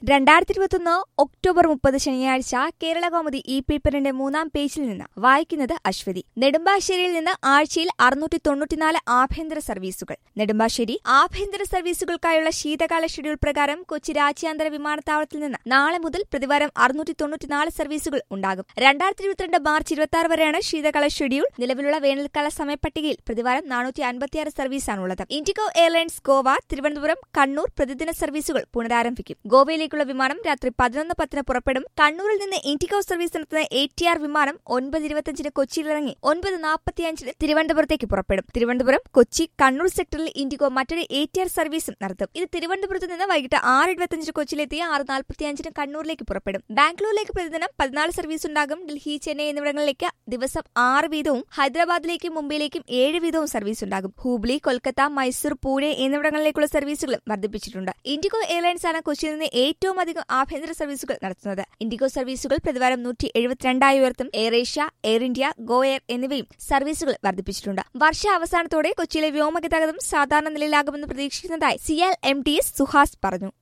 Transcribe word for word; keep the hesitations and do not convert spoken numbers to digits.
രണ്ടായിരത്തി ഇരുപത്തൊന്ന് ഒക്ടോബർ മുപ്പത് ശനിയാഴ്ച കേരള കൗമുദി ഈ പേപ്പറിന്റെ മൂന്നാം പേജിൽ നിന്ന് വായിക്കുന്നത് അശ്വതി. നെടുമ്പാശ്ശേരിയിൽ നിന്ന് ആഴ്ചയിൽ അറുന്നൂറ്റി തൊണ്ണൂറ്റിനാല് ആഭ്യന്തര സർവീസുകൾ. നെടുമ്പാശ്ശേരി ആഭ്യന്തര സർവീസുകൾക്കായുള്ള ശീതകാല ഷെഡ്യൂൾ പ്രകാരം കൊച്ചി രാജ്യാന്തര വിമാനത്താവളത്തിൽ നിന്ന് നാളെ മുതൽ പ്രതിവാരം അറുന്നൂറ്റി തൊണ്ണൂറ്റിനാല് സർവീസുകൾ ഉണ്ടാകും. രണ്ടായിരത്തി ഇരുപത്തിരണ്ട് മാർച്ച് ഇരുപത്തി ആറ് വരെയാണ് ശീതകാല ഷെഡ്യൂൾ. നിലവിലുള്ള വേനൽക്കാല സമയപട്ടികയിൽ പ്രതിവാരം നാനൂറ്റി അൻപത്തിയാറ് സർവീസാണുള്ളത്. ഇൻഡിഗോ എയർലൈൻസ് ഗോവ, തിരുവനന്തപുരം, കണ്ണൂർ പ്രതിദിന സർവീസുകൾ പുനരാരംഭിക്കും. ഗോവയിലേക്ക് വിമാനം രാത്രി പതിനൊന്ന് പത്തിന് പുറപ്പെടും. കണ്ണൂരിൽ നിന്ന് ഇൻഡിഗോ സർവീസ് നടത്തുന്ന എ ടി ആർ വിമാനം ഒൻപത് ഇരുപത്തിയഞ്ചിന് കൊച്ചിയിലിറങ്ങി ഒൻപത് നാൽപ്പത്തിയഞ്ചിന് തിരുവനന്തപുരത്തേക്ക് പുറപ്പെടും. തിരുവനന്തപുരം, കൊച്ചി, കണ്ണൂർ സെക്ടറിൽ ഇൻഡിഗോ മറ്റൊരു എ ടി ആർ സർവീസും നടത്തും. ഇത് തിരുവനന്തപുരത്ത് നിന്ന് വൈകിട്ട് ആറ് ഇരുപത്തിയഞ്ചിന് കൊച്ചിയിലെത്തി ആറ് നാൽപ്പത്തിയഞ്ചിന് കണ്ണൂരിലേക്ക് പുറപ്പെടും. ബാംഗ്ലൂരിലേക്ക് പ്രതിദിനം പതിനാല് സർവീസ് ഉണ്ടാകും. ഡൽഹി, ചെന്നൈ എന്നിവിടങ്ങളിലേക്ക് ദിവസം ആറ് വീതവും ഹൈദരാബാദിലേക്കും മുംബൈയിലേക്കും ഏഴ് വീതവും സർവീസ് ഉണ്ടാകും. ഹൂബ്ലി, കൊൽക്കത്ത, മൈസൂർ, പൂനെ എന്നിവിടങ്ങളിലേക്കുള്ള സർവീസുകളും വർദ്ധിപ്പിച്ചിട്ടുണ്ട്. ഇൻഡിഗോ എയർലൈൻസ് ആണ് കൊച്ചിയിൽ നിന്ന് ഏറ്റവും അധികം ആഭ്യന്തര സർവീസുകൾ നടത്തുന്നത്. ഇൻഡിഗോ സർവീസുകൾ പ്രതിവാരം നൂറ്റി എഴുപത്തിരണ്ടായി ഉയർത്തും. Air Asia, Air India, Go Air എന്നിവയും സർവീസുകൾ വർദ്ധിപ്പിച്ചിട്ടുണ്ട്. വർഷ അവസാനത്തോടെ കൊച്ചിയിലെ വ്യോമഗതാഗതം സാധാരണ നിലയിലാകുമെന്ന് പ്രതീക്ഷിക്കുന്നതായി CIAL M D S Suhas പറഞ്ഞു.